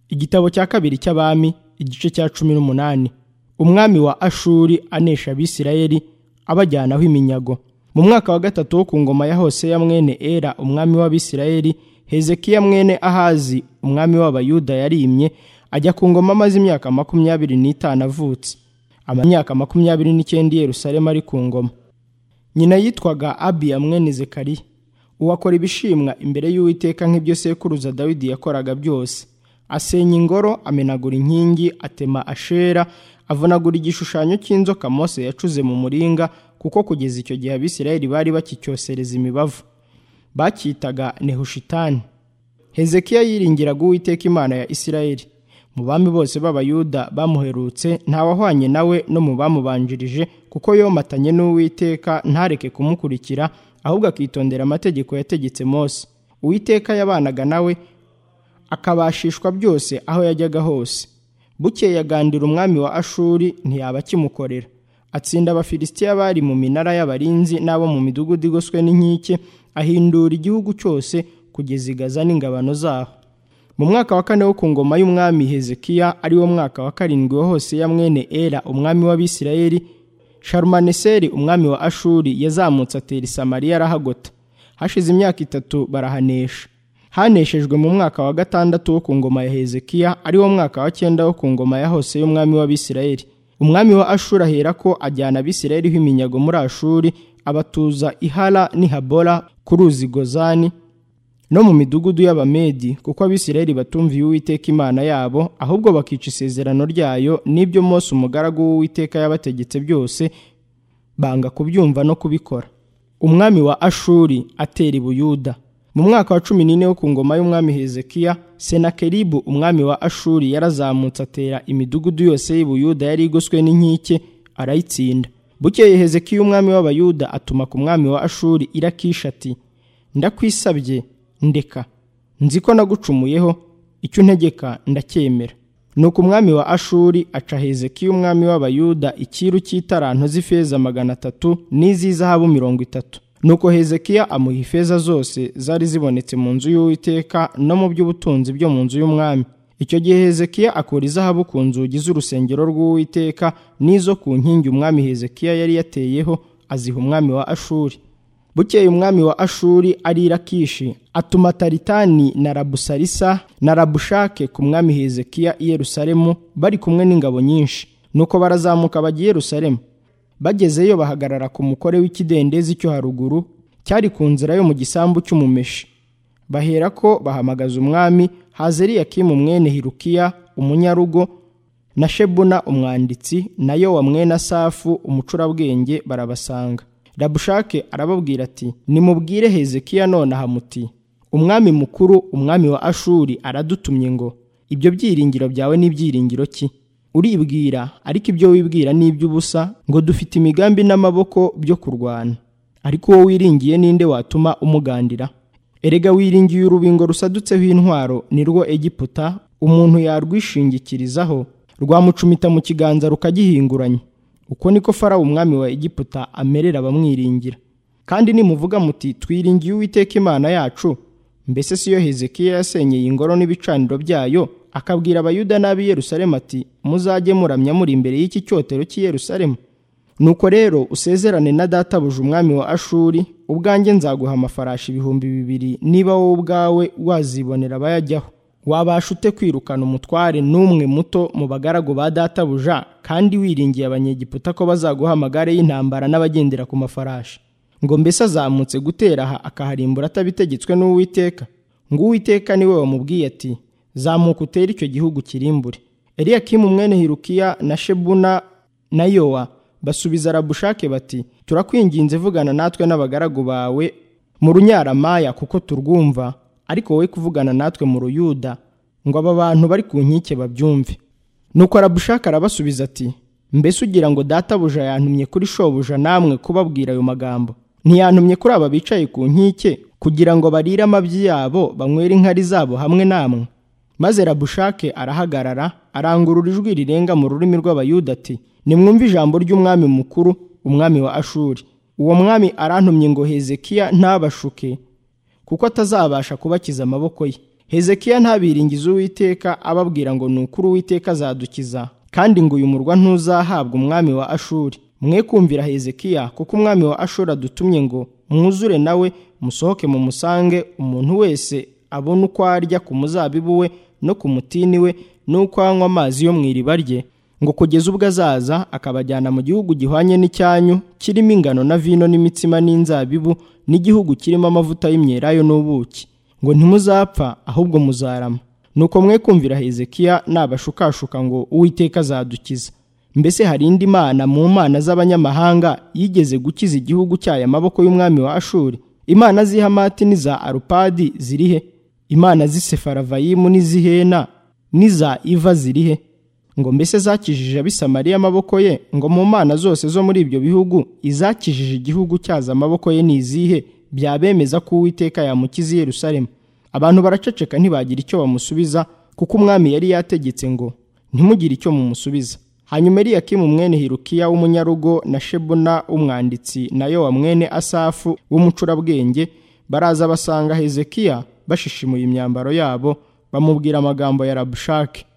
Igitabo cya kabiri cy'Abami igice cya 18. Umwami wa Ashuri anesha Abisirayeli abajyanaho iminyago. Mu mwaka wa gatatu wo ku ngoma ya Hoseya mwene Era umwami w'Abisirayeli, Hezekiya mwene Ahazi umwami w'Abayuda yarimye ajya ku ngoma amaze imyaka 25 avutse. Imyaka 29 i Yerusalemu ari ku ngoma. Nyina yitwaga Abiya mwene Zekariya, uwakora ibishimwa imbere y'Uwiteka nk'ibyo sekuruza Dawidi yakoraga byose. Asenya ingoro, amenagura inkingi, atema Ashera, avunagura igishushanyo cy'inzoka Mose yacuze mu muringa, kuko kugeza icyo gihe Abisirayeli bari bakicyosereza imibavu. Bacyitaga Nehushitani. Hezekiya yiringiraga Uwiteka Imana ya Isirayeli. Mu bami bose b'Abayuda bamuherutse ntawahwanye nawe no mu bamubanjirije, kuko yomatanye n'Uwiteka ntareke kumukurikira, ahubwo akitondera amategeko yategetse Mose. Uwiteka yabanaga nawe akabashishwa byose aho yajyaga hose. Bukeye agandira umwami wa Ashuri ntiyaba akimukorera. Atsinda Abafilisitiya bari mu minara y'abarinzi n'abo mu midugudu igoswe n'inkike, ahindura igihugu cyose kugeza i Gaza n'ingabano zaho. Mu mwaka wa 4 wo ku ngoma y'umwami Hezekiya, ari wo mwaka wa 7 wa Hoseya mwene Era umwami w'Abisirayeli, Shalumaneseri umwami wa Ashuri yazamutse atera i Samariya arahagota. Hashize imyaka 3 barahanesha. Haneshejwe mu mwaka wa 6 wo ku ngoma ya Hezekiya, ari wo mwaka wa 9 wo ku ngoma ya Hoseya umwami w'Abisirayeli. Umwami wa Ashuri aherako ajyana Abisirayeli iminyago muri Ashuri, abatuza Ihala n'ihabora ku ruzi Gozani no mu midugudu y'Abamedi, kuko Abisirayeli batumviye Uwiteka Imana yabo, ahubwo bakica isezerano ryayo n'ibyo Mose umugaragu w'Uwiteka yabategetse byose, banga kubyumva no kubikora. Umwami wa Ashuri atera i Buyuda. Mu mwaka wa 14 wo ku ngoma y'umwami Hezekiya, Senakeribu umwami wa Ashuri yarazamutse atera imidugudu yose y'i Buyuda yari igoswe n'inkike, arayitsinda. Bukeye Hezekiya umwami w'Abayuda atuma ku mwami wa Ashuri i Lakishi ati, ndakwisabye ndeka, nzi ko nagucumuyeho, icyo untegeka ndacyemera. Nuko umwami wa Ashuri aca Hezekiya umwami w'Abayuda ikiru cy'itaranto z'ifeza 300 n'iz'izahabu 30. Nuko Hezekiya amuha ifeza zose zari zibonetse mu nzu y'Uwiteka no mu by'ubutunzi byo mu nzu y'umwami. Icyo gihe Hezekiya akora izahabu ku nzugi z'urusengero rw'Uwiteka n'izo ku nkingi umwami Hezekiya yari yateyeho, aziha umwami wa Ashuri. Bukeye umwami wa Ashuri ari i Lakishi atuma Taritani na Rabusarisa na Rabushake ku mwami Hezekiya i Yerusalemu, bari kumwe n'ingabo nyinshi. Nuko barazamuka bajya i Yerusalemu. Bagezeyo bahagarara ku mukore w'ikidendezi cyo haruguru, cyari ku nzira yo mu gisambu cy'umumeshi. Baherako bahamagaza umwami, haza Eliyakimu mwene Hilukiya umunyarugo na Shebuna umwanditsi na Yowa mwene Asafu umucurabwenge, barabasanga. Rabushake arababwira ati, nimubwire Hezekiya nonaha muti, umwami mukuru umwami wa Ashuri aradutumye ngo, ibyo byiringiro byawe n'ibyiringiro ki? Uribwira, ariko ibyo wibwira ni iby'ubusa, ngo dufite imigambi n'amaboko byo kurwana. Ariko wowe wiringiye ninde watuma umugandira? Erega wiringiye urubingo rusadutseho intwaro, nirwo Egiputa, umuntu yarwishingikirizaho, rwamucumita mu kiganza rukagihinguranya. Uko niko Farawo umwami wa Egiputa amerera abamwiringira. Kandi nimuvuga muti, twiringiye Uwiteka Imana yacu, mbese siyo Hezekiya yasenyeye ingoro n'ibicaniro byayo, akabwira Abayuda n'ab'i Yerusalemu ati, muzajye muramya muri imbere y'iki cyotero cy'i Yerusalemu? Nuko rero usezerane na databuja umwami wa Ashuri, ubwanjye nzaguha amafarashi 2,000 niba wowe ubwawe wazibonera abayajyaho. Wabasha ute kwirukana umutware n'umwe muto mu bagaragu ba databuja, kandi wiringiye Abanyegiputa ko bazaguha amagare y'intambara n'abagendera ku mafarashi? Ngo mbese azamutse gutera aha akaharimbura atabitegetswe n'Uwiteka? Ngo Uwiteka niwe wamubwiye ati, zamuka utere icyo gihugu kirimbure. Eliyakimu mwene Hilukiya na Shebuna na Yowa basubiza Rabushake bati, turakwinginze vugana natwe n'abagaragu bawe mu runyaramaya kuko turwumva, ariko wowe kuvugana natwe mu Ruyuda, ngo aba bantu bari ku nkike babyumve. Nuko Rabushake arabasubiza ati, mbese ugira ngo databuja yantumye kuri shobuja namwe kubabwira ayo magambo? Ntiyantumye kuri aba bicaye ku nkike kugira ngo barire amabyi yabo banywere inkari zabo hamwe namwe? Maze Rabushake arahagarara, arangurura ijwi rirenga mu rurimi rw'Abayuda ati, nimwumve ijambo ry'umwami mukuru umwami wa Ashuri. Uwo mwami arantumye ngo Hezekiya ntabashuke, kuko atazabasha kubakiza amaboko ye. Hezekiya ntabiringiza Uwiteka ababwira ngo ni ukuri Uwiteka azadukiza, kandi ngo uyu murwa ntuzahabwa umwami wa Ashuri. Mwe kumvira Hezekiya, kuko umwami wa Ashuri adutumye ngo mwuzure nawe musohoke mu musange, umuntu wese abone uko arya ku muzabibu we no ku mutini we n'uko anywa amazi yo mu iriba rye, ngo kugeza ubwo azaza akabajyana mu gihugu gihwanye n'icyanyu, kirimo ingano na vino n'imitsima n'inzabibu, n'igihugu kirimo amavuta y'imyelayo n'ubuki, ngo ntimuzapfa ahubwo muzarama. Nuko mwe kumvira Hezekiya nabashukashuka ngo Uwiteka azadukiza. Mbese hari indi mana mu mana z'abanyamahanga yigeze gukiza igihugu cyayo amaboko y'umwami wa Ashuri? Imana z'i Hamati n'iza Arupadi zirihe? Imana z'i Sefaravayimu n'iz'Ihena n'iza Iva zirihe? Ngo mbese zakijije ab'i Samariya amaboko ye? Ngo mu mana zose zo muri ibyo bihugu izakijije igihugu cyazo amaboko ye ni izihe, byabemeza ko Uwiteka yamukiza i Yerusalemu? Abantu baraceceka ntibagira icyo bamusubiza, kuko umwami yari yategetse ngo ntimugire icyo mumusubiza. Hanyuma Eliyakimu mwene Hilukiya w'umunyarugo na Shebuna w'umwanditsi na Yowa mwene Asafu w'umucurabwenge baraza basanga Hezekiya bashishimuye imyambaro yabo, bamubwira amagambo ya Rabushake.